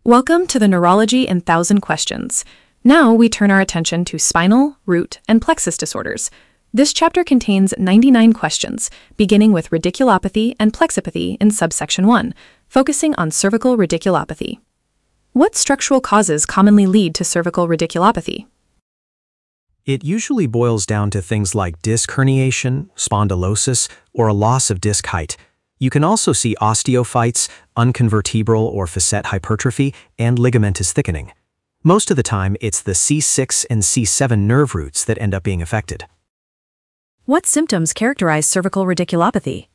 Welcome to the Neurology in 1,000 Questions. Now we turn our attention to spinal, root, and plexus disorders. This chapter contains 99 questions, beginning with radiculopathy and plexipathy in subsection 1, focusing on cervical radiculopathy. What structural causes commonly lead to cervical radiculopathy? It usually boils down to things like disc herniation, spondylosis, or a loss of disc height. You can also see osteophytes, unconvertebral or facet hypertrophy, and ligamentous thickening. Most of the time, it's the C6 and C7 nerve roots that end up being affected. What symptoms characterize cervical radiculopathy?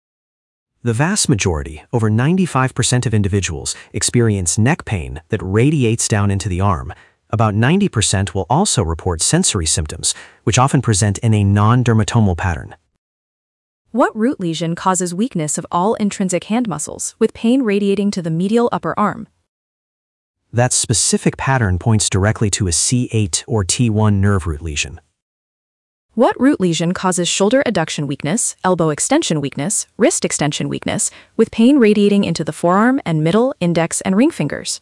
The vast majority, over 95% of individuals, experience neck pain that radiates down into the arm. About 90% will also report sensory symptoms, which often present in a non-dermatomal pattern. What root lesion causes weakness of all intrinsic hand muscles, with pain radiating to the medial upper arm? That specific pattern points directly to a C8 or T1 nerve root lesion. What root lesion causes shoulder adduction weakness, elbow extension weakness, wrist extension weakness, with pain radiating into the forearm and middle, index, and ring fingers?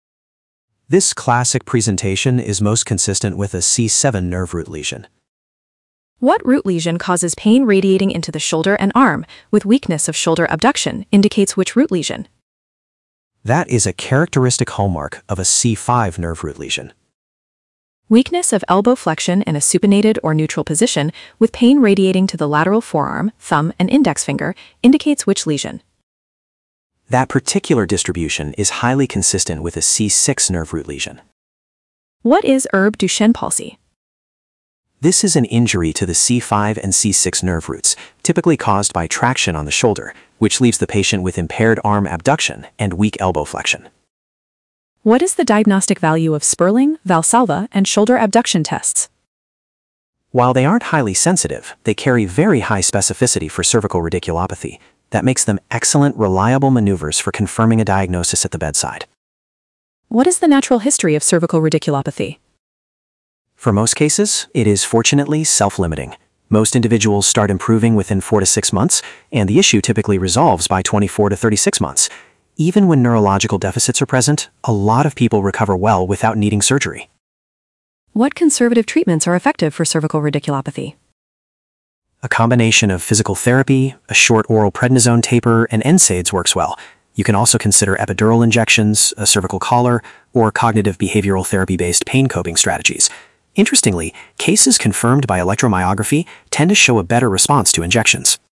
This classic presentation is most consistent with a C7 nerve root lesion. What root lesion causes pain radiating into the shoulder and arm, with weakness of shoulder abduction, indicates which root lesion? That is a characteristic hallmark of a C5 nerve root lesion. Weakness of elbow flexion in a supinated or neutral position, with pain radiating to the lateral forearm, thumb, and index finger, indicates which lesion? That particular distribution is highly consistent with a C6 nerve root lesion. What is Erb Duchenne palsy? This is an injury to the C5 and C6 nerve roots, typically caused by traction on the shoulder, which leaves the patient with impaired arm abduction and weak elbow flexion. What is the diagnostic value of Sperling, Valsalva, and shoulder abduction tests? While they aren't highly sensitive, they carry very high specificity for cervical radiculopathy. That makes them excellent, reliable maneuvers for confirming a diagnosis at the bedside. What is the natural history of cervical radiculopathy? For most cases, it is fortunately self-limiting. Most individuals start improving within 4 to 6 months, and the issue typically resolves by 24 to 36 months. Even when neurological deficits are present, a lot of people recover well without needing surgery. What conservative treatments are effective for cervical radiculopathy? A combination of physical therapy, a short oral prednisone taper, and NSAIDs works well. You can also consider epidural injections, a cervical collar, or cognitive behavioral therapy-based pain coping strategies. Interestingly, cases confirmed by electromyography tend to show a better response to injections.